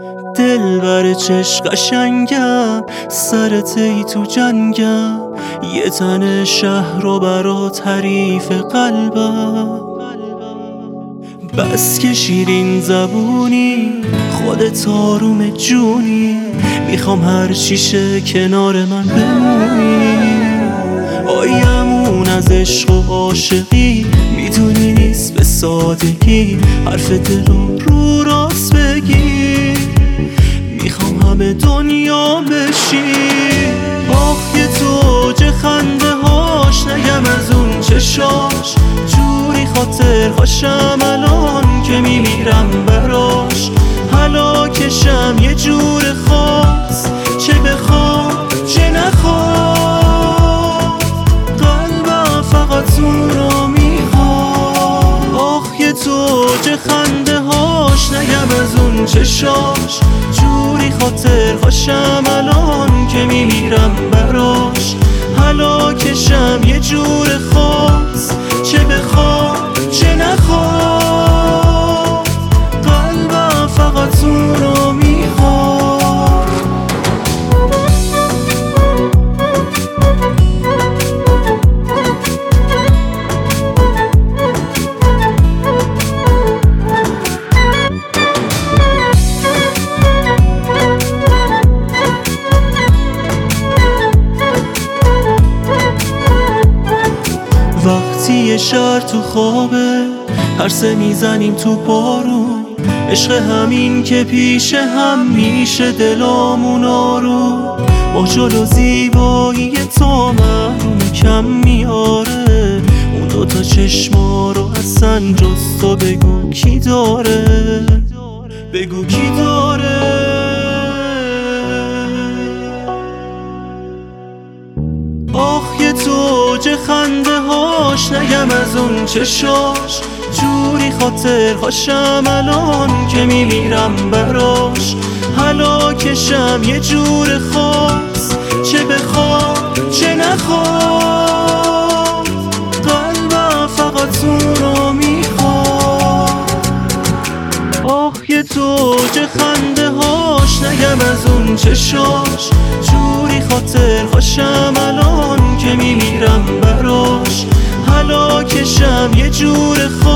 دلبر چش قشنگم، سرت ای تو جنگم، یه تن شهر رو برات حریف قلبم. بس که شیرین زبونی، خودت آروم جونی، میخوام هر چیشه کنار من بمونی. آیمون از عشق و عاشقی، میدونی نیست به سادگی حرف دل رو راست بگی. میخوام همه دنیا بشی. آخ یه توجه خنده هاش، نگم از اون چشاش، جوری خاطر هاشم الان که میمیرم براش. هلاکشم یه جور خاص، چه بخوام چه نخوام، قلبم فقط اون رو میخوام. آخ یه توجه خنده هاش، نگم از اون چشاش، جوری خاطر هاشم الان که میمیرم براش. هلاکشم یه جور خاص، چه بخوام چه نخوام، قلبم فقط اون رو میخوام. وقتی یه شهر تو خوابه، پرسه میزنیم تو بارون، عشق همین که پیش هم میشه دلامون آروم. با جلو زیبایی تو محروم کم میاره، اون دوتا چشما رو اصلا جز تو بگو کی داره، بگو کی داره. آخ یه توجه خنده هاش، نگم از اون چشاش، جوری خاطر هاشم الان که میمیرم براش. هلاکشم یه جور خاص، چه بخوام چه نخوام، قلبم فقط اون رو میخوام. آخ یه توجه خنده هاش، نگم از اون چشاش، جوری خاطر هاشم الان که میمیرم براش. هلاکشم یه جور خاص،